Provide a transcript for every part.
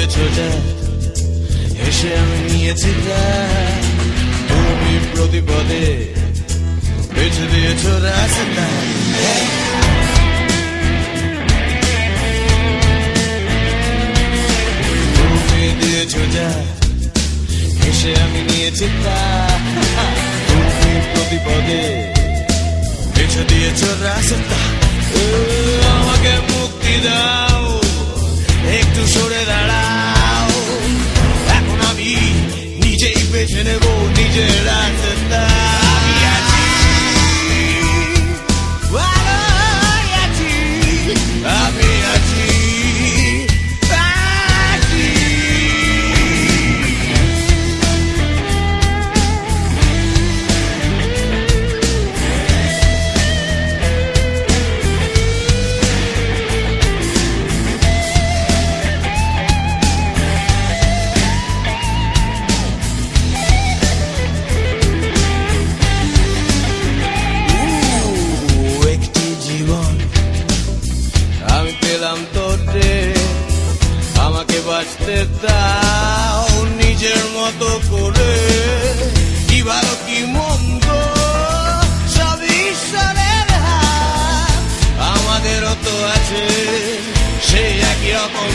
দিয়েছো যা, হেসে আমি নিয়েছি তা। তুমি প্রতিপদে বেছে দিয়েছো রাস্তা। তুমি দিয়েছো যা, হেসে আমি নিয়েছি তা। তুমি প্রতিপদে বেছে দিয়েছো রাস্তা। আমাকে মুক্তি দাও, একটু সরে দাঁড়াও। এখন আমি নিজেই বেছে নেব নিজের রাস্তা। আমি আছি, ভালোই আছি, আমি আছি, আছি। আমাকে বাঁচতে দাও নিজের মতো করে। কি ভালো কি মন্দ সব ঈশ্বরের হাত, আমাদেরও তো আছে সেই একই রকম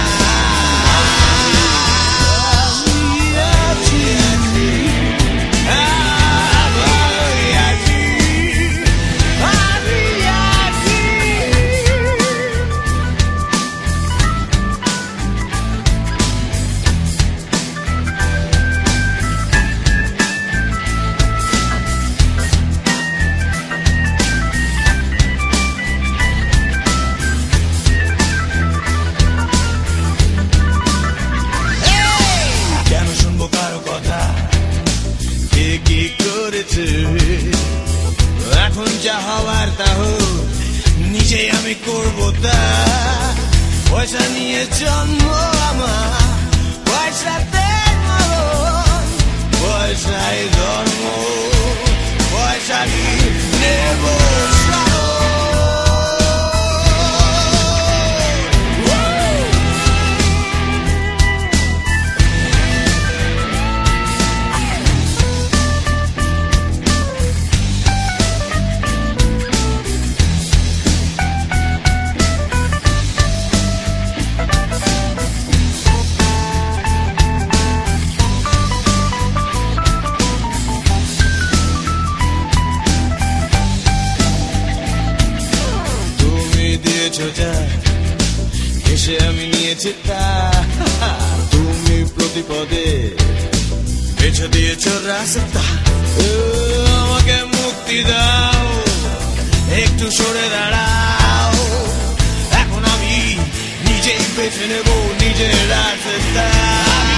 এখন যা হওয়ার তা হোক, নিজেই আমি করবো তা। পয়সা নিয়ে জন্ম আমার, পয়সাতে মরণ, পয়সাই ধর্ম, পয়সা নিয়ে নেব যা, হেসে আমি নিয়েছি তা। তুমি প্রতিপদে বেছে দিয়েছো রাস্তা। আমাকে মুক্তি দাও, একটু সরে দাঁড়াও। এখন আমি নিজেই বেছে নেব নিজের রাস্তা।